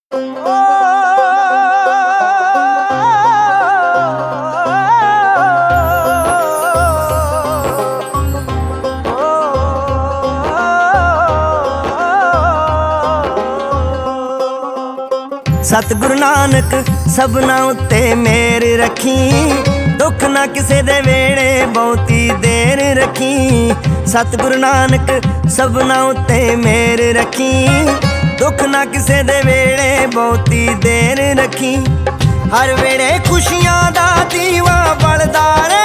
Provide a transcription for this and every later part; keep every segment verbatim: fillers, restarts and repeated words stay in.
सतगुरु नानक सबना उत्ते मेहर रखी, दुख ना किसे दे वेड़े बहुती देर रखी। सतगुरु नानक सबना उत्ते मेहर रखी, दुख ना किसे दे वेड़े बहुती देर रखी। हर वेड़े खुशियां दा दीवा बलदा रे,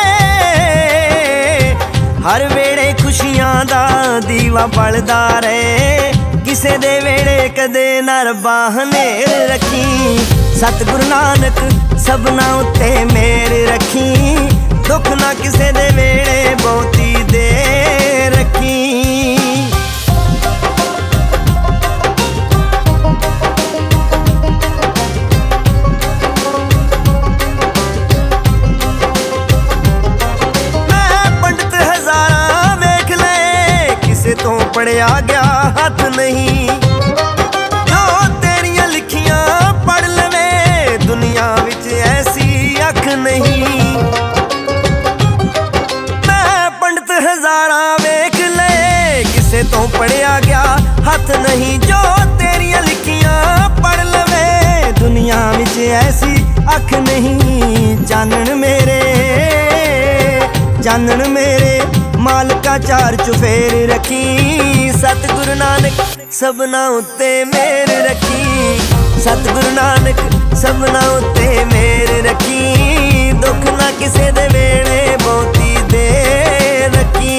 हर वेड़े खुशियां दा दीवा बलदा रे। किसे दे वेड़े कदे ना रब्बा हनेर रखी। सतगुरु नानक सबना उत्ते मेहर रखी, दुख ना किसे दे वेड़े बहुती देर रखी। तो पढ़िया गया हथ नहीं, जो तेरिया लिखियां पढ़ लवे दुनिया विच ऐसी अख नहीं। मैं पंडित हजारा वेख ले, किसे तो पढ़िया गया हथ नहीं, जो तेरिया लिखियां पढ़ लवे दुनिया विच ऐसी अख नहीं। जानन मेरे जानन मेरे मालका चार चुफेर रखी। सतगुरु नानक सबना उत्ते मेहर रखी, सतगुरु नानक सबना उत्ते मेहर रखी। दुख ना किसे दे वेड़े बहुती देर रखी।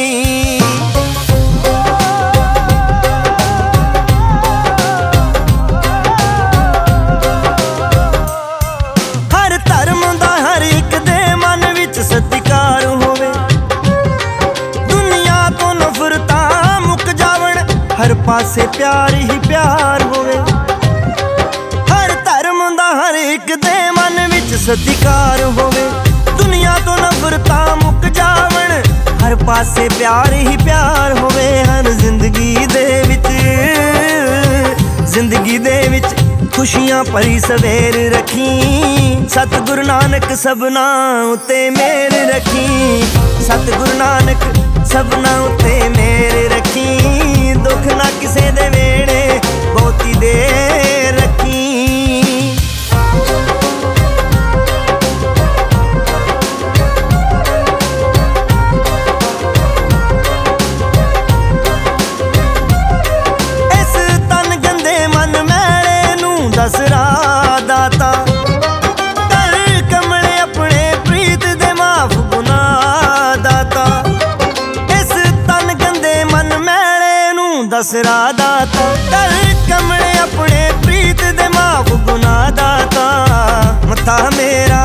हर धर्म दा हर एक दे मन विच सत्कार होवे, हर पासे प्यार ही प्यार होवे। हर धर्म दा हर एक दे मन विच सत्कार होवे, दुनिया तो नफरता मुक जावण, हर पासे प्यार ही प्यार होवे। हर जिंदगी दे विच जिंदगी दे विच खुशियां भरी सवेर रखी। सतगुरु नानक सबना उत्ते मेहर रखी, सतगुरु नानक सबना उत्ते मेहर रखी। दुख ना किसे दे वेड़े बहुती देर रखी। इस तन गंदे मन मैले नू दस राह दाता, कर कमले अपने प्रीत दे माफ गुनाह दाता। इस तन गंदे मन मैले दस राह दाता, कर कमले अपने प्रीत दे माफ गुनाह दाता। मथा मेरा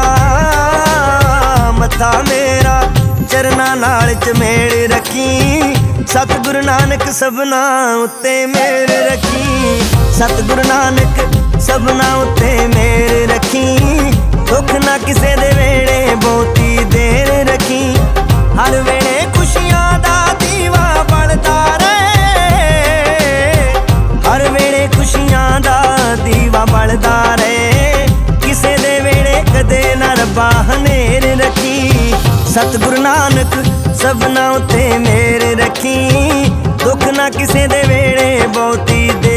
मथा मेरा चरना नाल चमेड़ रखी। सतगुरु नानक सबना उत्ते मेहर रखी, सतगुरु नानक सबना उत्ते मेहर रखी। दुख ना किसे दे वेड़े बहुती देर रखी। हर वेड़े खुशियां दा दीवा बलदा रे, हर वेड़े खुशियां दा दीवा बलदा रे। किसे दे वेड़े कदे ना रब्बा हनेर रखी। सतगुरु नानक सबना उत्ते मेहर रखी, दुख ना किसे दे वेड़े बहुती दे